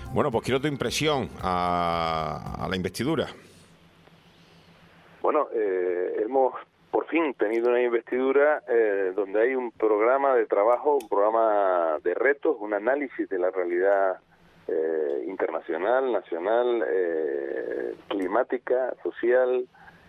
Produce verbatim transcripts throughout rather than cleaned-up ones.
Bueno, pues quiero tu impresión a, a la investidura. Bueno, eh, hemos por fin tenido una investidura eh, donde hay un programa de trabajo, un programa de retos, un análisis de la realidad eh, internacional, nacional, eh, climática, social,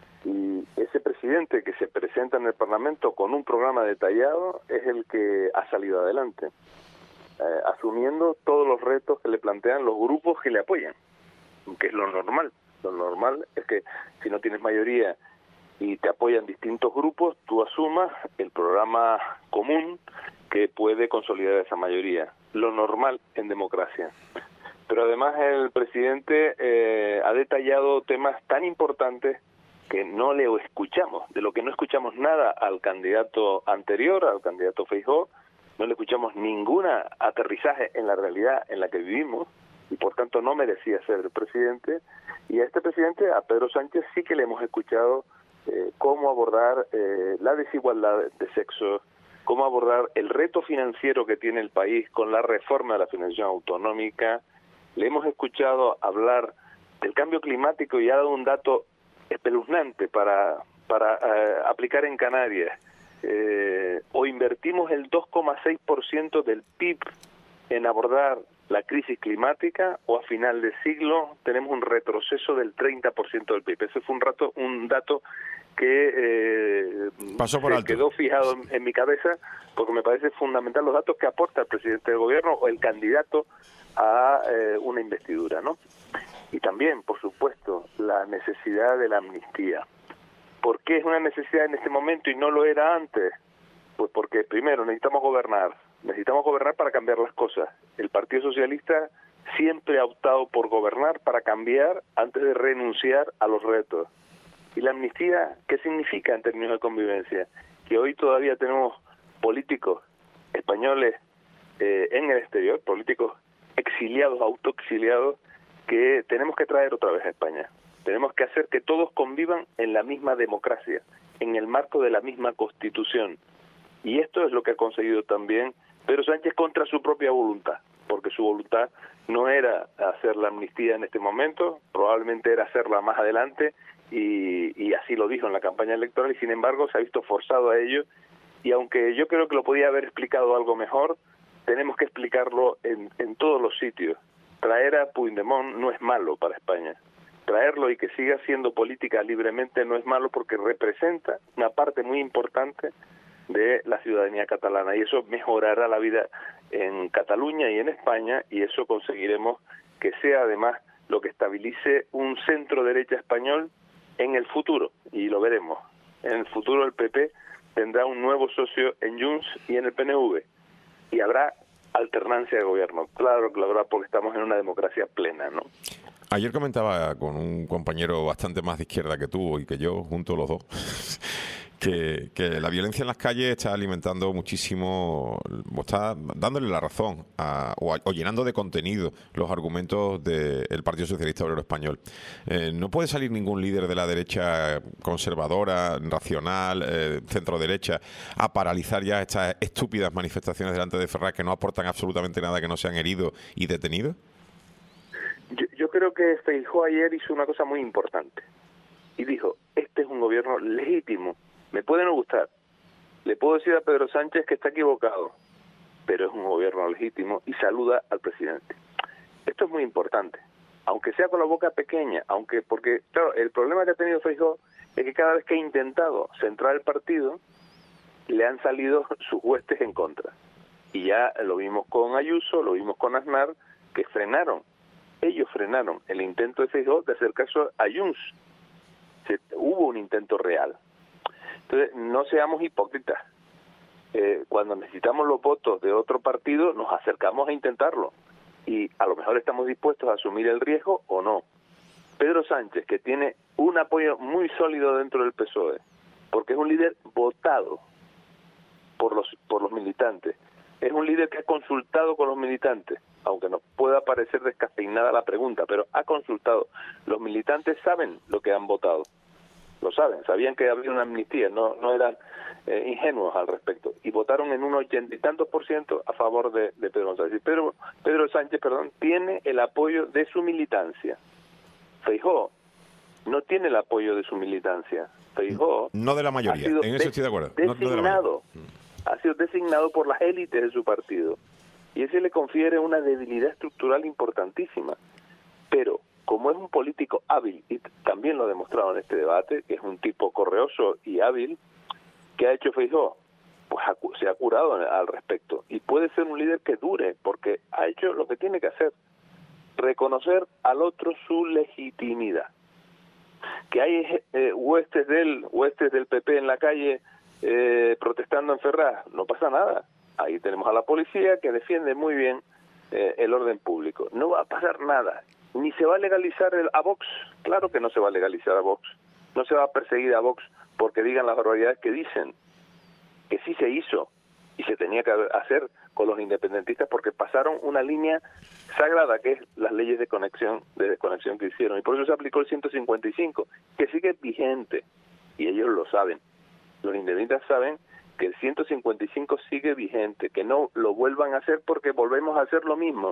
y ese presidente que se presenta en el Parlamento con un programa detallado es el que ha salido adelante, eh, asumiendo todos los retos que le plantean los grupos que le apoyan, que es lo normal. Lo normal es que si no tienes mayoría y te apoyan distintos grupos, tú asumas el programa común que puede consolidar esa mayoría. Lo normal en democracia. Pero además el presidente eh, ha detallado temas tan importantes que no le escuchamos, de lo que no escuchamos nada al candidato anterior, al candidato Feijóo, no le escuchamos ninguna aterrizaje en la realidad en la que vivimos, y por tanto no merecía ser el presidente. Y a este presidente, a Pedro Sánchez, sí que le hemos escuchado eh, cómo abordar eh, la desigualdad de sexo, cómo abordar el reto financiero que tiene el país con la reforma de la financiación autonómica. Le hemos escuchado hablar del cambio climático y ha dado un dato espeluznante para, para eh, aplicar en Canarias. Eh, o invertimos el dos coma seis por ciento del P I B en abordar la crisis climática, o a final de siglo tenemos un retroceso del treinta por ciento del P I B. Ese fue un rato un dato que eh, Pasó por se alto. quedó fijado en, en mi cabeza, porque me parece fundamental los datos que aporta el presidente del gobierno o el candidato a eh, una investidura, ¿no? Y también, por supuesto, la necesidad de la amnistía. ¿Por qué es una necesidad en este momento y no lo era antes? Pues porque, primero, necesitamos gobernar. Necesitamos gobernar para cambiar las cosas. El Partido Socialista siempre ha optado por gobernar para cambiar antes de renunciar a los retos. ¿Y la amnistía qué significa en términos de convivencia? Que hoy todavía tenemos políticos españoles eh, en el exterior, políticos exiliados, autoexiliados, que tenemos que traer otra vez a España. Tenemos que hacer que todos convivan en la misma democracia, en el marco de la misma Constitución. Y esto es lo que ha conseguido también Pedro Sánchez contra su propia voluntad, porque su voluntad no era hacer la amnistía en este momento, probablemente era hacerla más adelante, y, y así lo dijo en la campaña electoral, y sin embargo se ha visto forzado a ello, y aunque yo creo que lo podía haber explicado algo mejor, tenemos que explicarlo en, en todos los sitios. Traer a Puigdemont no es malo para España. Traerlo y que siga haciendo política libremente no es malo, porque representa una parte muy importante de la ciudadanía catalana, y eso mejorará la vida en Cataluña y en España, y eso conseguiremos que sea además lo que estabilice un centro derecha español en el futuro, y lo veremos. En el futuro el P P tendrá un nuevo socio en Junts y en el P N V, y habrá alternancia de gobierno. Claro que lo habrá, porque estamos en una democracia plena, ¿no? Ayer comentaba con un compañero bastante más de izquierda que tú y que yo, juntos los dos, que, que la violencia en las calles está alimentando muchísimo, o está dándole la razón a, o, a, o llenando de contenido los argumentos del Partido Socialista Obrero Español. Eh, no puede salir ningún líder de la derecha conservadora, racional, eh, centro-derecha, a paralizar ya estas estúpidas manifestaciones delante de Ferraz que no aportan absolutamente nada, que no sean heridos y detenidos. Yo, yo creo que Feijóo ayer hizo una cosa muy importante y dijo: este es un gobierno legítimo. Me puede no gustar, le puedo decir a Pedro Sánchez que está equivocado, pero es un gobierno legítimo, y saluda al presidente. Esto es muy importante, aunque sea con la boca pequeña, aunque porque claro, el problema que ha tenido Feijóo es que cada vez que ha intentado centrar el partido, le han salido sus huestes en contra. Y ya lo vimos con Ayuso, lo vimos con Aznar, que frenaron. Ellos frenaron el intento de Feijóo de hacer caso a Junts. Se, hubo un intento real. Entonces, no seamos hipócritas. Eh, cuando necesitamos los votos de otro partido, nos acercamos a intentarlo. Y a lo mejor estamos dispuestos a asumir el riesgo o no. Pedro Sánchez, que tiene un apoyo muy sólido dentro del P S O E, porque es un líder votado por los, por los militantes. Es un líder que ha consultado con los militantes, aunque nos pueda parecer descafeinada la pregunta, pero ha consultado. Los militantes saben lo que han votado. lo saben, sabían que había una amnistía, no, no eran eh, ingenuos al respecto, y votaron en un ochenta y tantos por ciento a favor de, de Pedro González. Y Pedro, Pedro Sánchez, perdón, tiene el apoyo de su militancia. Feijóo no tiene el apoyo de su militancia. Feijóo no de la mayoría, en eso estoy de acuerdo. Designado, no de ha sido designado por las élites de su partido, y ese le confiere una debilidad estructural importantísima. Pero como es un político hábil, y también lo ha demostrado en este debate, que es un tipo correoso y hábil, ¿qué ha hecho Feijóo? Pues ha, se ha curado al respecto, y puede ser un líder que dure, porque ha hecho lo que tiene que hacer, reconocer al otro su legitimidad. Que hay eh, huestes del huestes del P P en la calle eh, protestando en Ferraz, no pasa nada. Ahí tenemos a la policía que defiende muy bien eh, el orden público. No va a pasar nada. Ni se va a legalizar el, a Vox. Claro que no se va a legalizar a Vox. No se va a perseguir a Vox porque digan las barbaridades que dicen. Que sí se hizo y se tenía que hacer con los independentistas porque pasaron una línea sagrada, que es las leyes de conexión de desconexión que hicieron, y por eso se aplicó el ciento cincuenta y cinco, que sigue vigente, y ellos lo saben. Los independentistas saben que el ciento cincuenta y cinco sigue vigente, que no lo vuelvan a hacer porque volvemos a hacer lo mismo,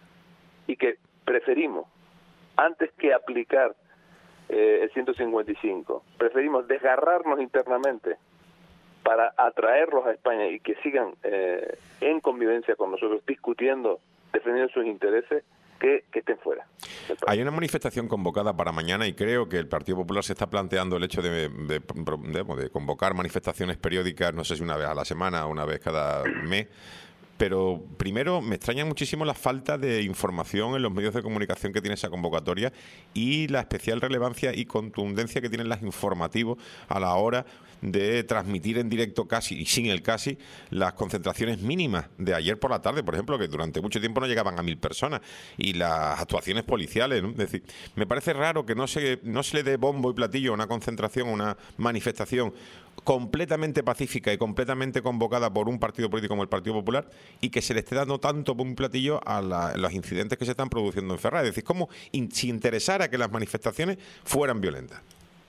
y que preferimos, antes que aplicar eh, el ciento cincuenta y cinco, preferimos desgarrarnos internamente para atraerlos a España y que sigan eh, en convivencia con nosotros, discutiendo, defendiendo sus intereses, que, que estén fuera. Hay una manifestación convocada para mañana y creo que el Partido Popular se está planteando el hecho de, de, de, de convocar manifestaciones periódicas, no sé si una vez a la semana o una vez cada mes. Pero primero me extraña muchísimo la falta de información en los medios de comunicación que tiene esa convocatoria y la especial relevancia y contundencia que tienen los informativos a la hora de transmitir en directo casi y sin el casi las concentraciones mínimas de ayer por la tarde, por ejemplo, que durante mucho tiempo no llegaban a mil personas, y las actuaciones policiales, ¿no? Es decir, me parece raro que no se, no se le dé bombo y platillo a una concentración, a una manifestación completamente pacífica y completamente convocada por un partido político como el Partido Popular, y que se le esté dando tanto bombo y platillo a, la, a los incidentes que se están produciendo en Ferraz. Es decir, como in, si interesara que las manifestaciones fueran violentas.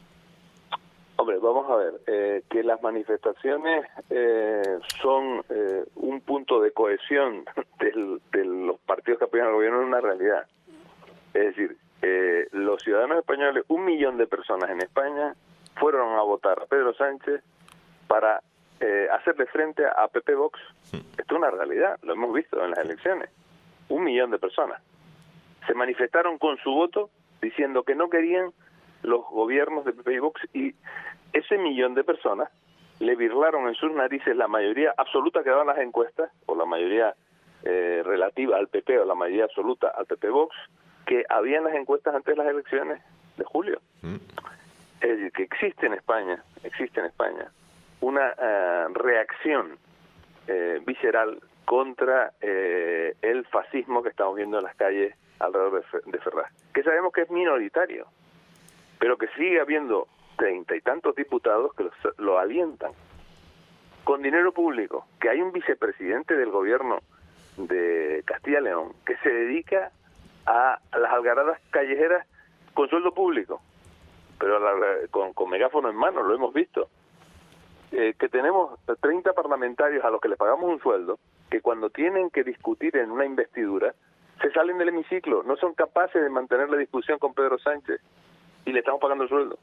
Hombre, vamos a ver, eh, que las manifestaciones eh, son eh, un punto de cohesión del, de los partidos que apoyan al gobierno es una realidad. Es decir, eh, los ciudadanos españoles, un millón de personas en España, fueron a votar a Pedro Sánchez para eh, hacerle frente a P P Vox. Esto es una realidad, lo hemos visto en las elecciones. Un millón de personas se manifestaron con su voto diciendo que no querían los gobiernos de P P y Vox, y ese millón de personas le birlaron en sus narices la mayoría absoluta que daban las encuestas, o la mayoría eh, relativa al P P o la mayoría absoluta al P P Vox, que había en las encuestas antes de las elecciones de julio. Mm. Es decir, que existe en España, existe en España una uh, reacción eh, visceral contra eh, el fascismo que estamos viendo en las calles alrededor de, de Ferraz, que sabemos que es minoritario, pero que sigue habiendo treinta y tantos diputados que lo, lo alientan con dinero público, que hay un vicepresidente del gobierno de Castilla y León que se dedica a, a las algaradas callejeras con sueldo público, pero la, con, con megáfono en mano, lo hemos visto. Eh, que tenemos treinta parlamentarios a los que les pagamos un sueldo, que cuando tienen que discutir en una investidura, se salen del hemiciclo, no son capaces de mantener la discusión con Pedro Sánchez, y le estamos pagando el sueldo.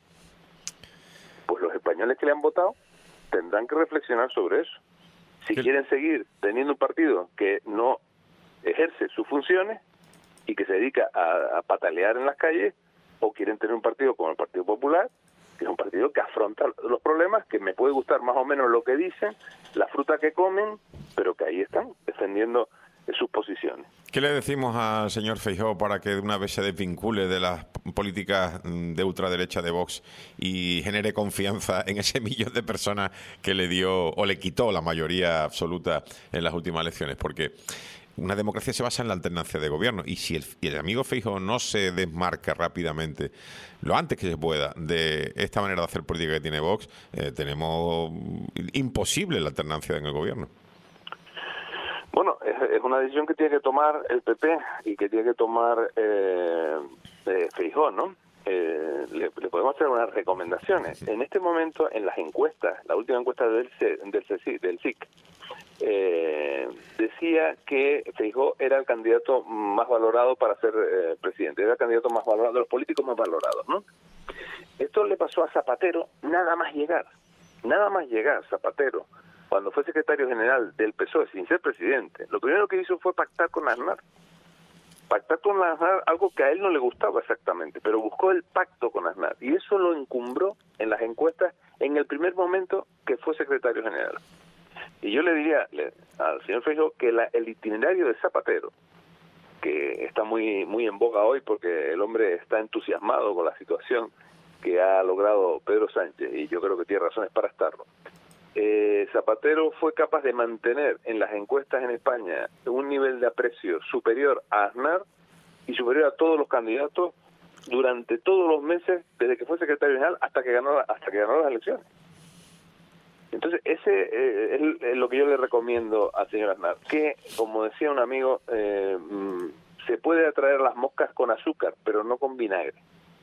Pues los españoles que le han votado tendrán que reflexionar sobre eso. Si ¿Qué? quieren seguir teniendo un partido que no ejerce sus funciones y que se dedica a, a patalear en las calles, o quieren tener un partido como el Partido Popular, que es un partido que afronta los problemas, que me puede gustar más o menos lo que dicen, la fruta que comen, pero que ahí están defendiendo sus posiciones. ¿Qué le decimos al señor Feijóo para que de una vez se desvincule de las políticas de ultraderecha de Vox y genere confianza en ese millón de personas que le dio o le quitó la mayoría absoluta en las últimas elecciones? Porque una democracia se basa en la alternancia de gobierno, y si el, y el amigo Feijóo no se desmarca rápidamente, lo antes que se pueda, de esta manera de hacer política que tiene Vox, eh, tenemos imposible la alternancia en el gobierno. Bueno, es, es una decisión que tiene que tomar el P P y que tiene que tomar eh, eh, Feijóo, ¿no? eh, le, le podemos hacer unas recomendaciones. En este momento, en las encuestas, la última encuesta del C, del, C, del C I C, eh, decía que Feijóo era el candidato más valorado para ser eh, presidente, era el candidato más valorado, de los políticos más valorados, ¿no? Esto le pasó a Zapatero nada más llegar, nada más llegar Zapatero, cuando fue secretario general del P S O E sin ser presidente. Lo primero que hizo fue pactar con Aznar. Pactar con Aznar, algo que a él no le gustaba exactamente, pero buscó el pacto con Aznar. Y eso lo encumbró en las encuestas en el primer momento que fue secretario general. Y yo le diría le, al señor Feijóo que la, el itinerario de Zapatero, que está muy, muy en boga hoy porque el hombre está entusiasmado con la situación que ha logrado Pedro Sánchez, y yo creo que tiene razones para estarlo. Eh, Zapatero fue capaz de mantener en las encuestas en España un nivel de aprecio superior a Aznar y superior a todos los candidatos durante todos los meses desde que fue secretario general hasta que ganó hasta que ganó las elecciones. Entonces ese eh, es, es lo que yo le recomiendo al señor Aznar, que, como decía un amigo, eh, se puede atraer las moscas con azúcar, pero no con vinagre.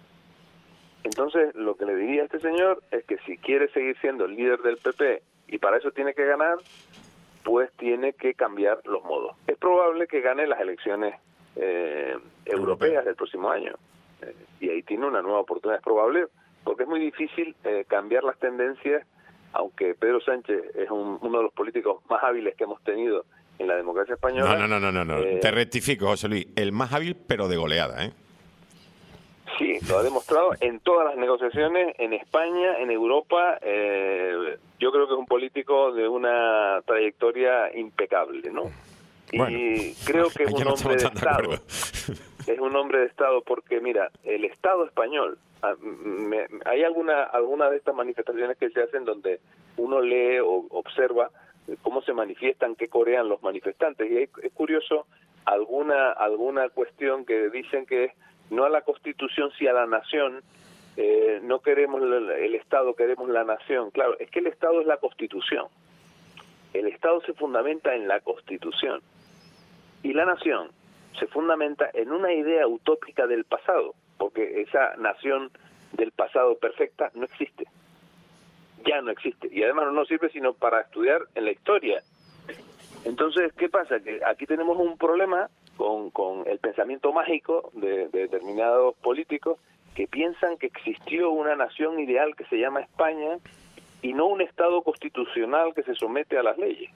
Entonces, lo que le diría a este señor es que si quiere seguir siendo el líder del P P y para eso tiene que ganar, pues tiene que cambiar los modos. Es probable que gane las elecciones eh, europeas del próximo año. Eh, y ahí tiene una nueva oportunidad. Es probable, porque es muy difícil eh, cambiar las tendencias, aunque Pedro Sánchez es un, uno de los políticos más hábiles que hemos tenido en la democracia española. No, no, no, no, no. Eh, Te rectifico, José Luis. El más hábil, pero de goleada, ¿eh? Sí, lo ha demostrado en todas las negociaciones, en España, en Europa. Eh, yo creo que es un político de una trayectoria impecable, ¿no? Bueno, y creo que es un no hombre de Estado. De es un hombre de Estado porque, mira, el Estado español, me, hay alguna alguna de estas manifestaciones que se hacen donde uno lee o observa cómo se manifiestan, qué corean los manifestantes, y es curioso alguna alguna cuestión que dicen que es no a la Constitución, sí a la nación, eh, no queremos el, el Estado, queremos la nación. Claro, es que el Estado es la Constitución. El Estado se fundamenta en la Constitución. Y la nación se fundamenta en una idea utópica del pasado, porque esa nación del pasado perfecta no existe. Ya no existe. Y además no sirve sino para estudiar en la historia. Entonces, ¿qué pasa? Que aquí tenemos un problema Con, con el pensamiento mágico de, de determinados políticos que piensan que existió una nación ideal que se llama España y no un Estado constitucional que se somete a las leyes.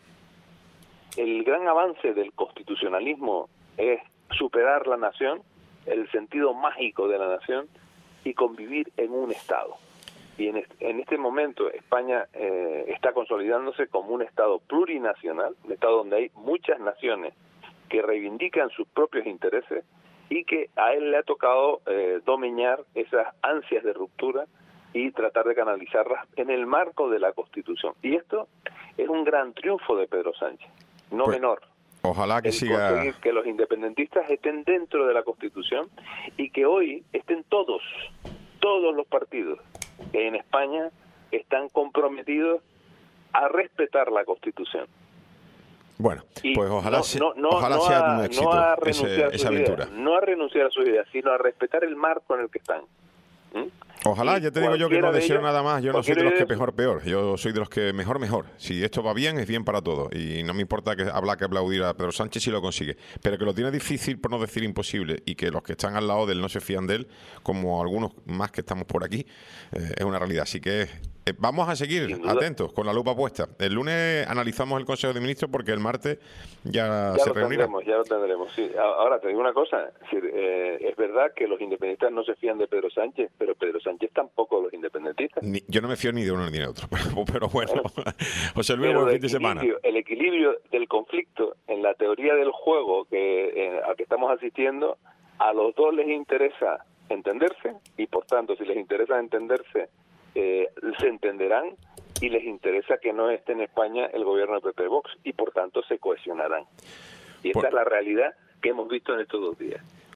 El gran avance del constitucionalismo es superar la nación, el sentido mágico de la nación, y convivir en un Estado. Y en este, en este momento España eh, está consolidándose como un Estado plurinacional, un Estado donde hay muchas naciones que reivindican sus propios intereses y que a él le ha tocado eh, domeñar esas ansias de ruptura y tratar de canalizarlas en el marco de la Constitución. Y esto es un gran triunfo de Pedro Sánchez, no pues, menor. Ojalá que el siga... conseguir que los independentistas estén dentro de la Constitución y que hoy estén todos, todos los partidos que en España están comprometidos a respetar la Constitución. Bueno, y pues ojalá, no, se, no, no, ojalá no sea a, un éxito no a ese, esa aventura. Ideas, no a renunciar a sus ideas, sino a respetar el marco en el que están. ¿Mm? Ojalá, y ya te digo yo que no deseo ellos, nada más. Yo no soy de los que ellos, mejor, peor. Yo soy de los que mejor, mejor. Si esto va bien, es bien para todos. Y no me importa que habla que aplaudir a Pedro Sánchez si lo consigue. Pero que lo tiene difícil, por no decir imposible, y que los que están al lado de él no se fían de él, como algunos más que estamos por aquí, eh, es una realidad. Así que eh, vamos a seguir atentos, con la lupa puesta. El lunes analizamos el Consejo de Ministros porque el martes ya, ya se lo reunirá. Tendremos, ya lo tendremos, sí. Ahora te digo una cosa. Es, decir, eh, es verdad que los independentistas no se fían de Pedro Sánchez, pero Pedro Sánchez tampoco los independentistas. Ni, yo no me fío ni de uno ni de otro, pero, pero bueno, bueno, José Luis, buen fin de semana. El equilibrio del conflicto en la teoría del juego que eh, a que estamos asistiendo, a los dos les interesa entenderse y por tanto si les interesa entenderse eh, se entenderán y les interesa que no esté en España el gobierno de P P Vox y por tanto se cohesionarán. Y esta por... es la realidad que hemos visto en estos dos días.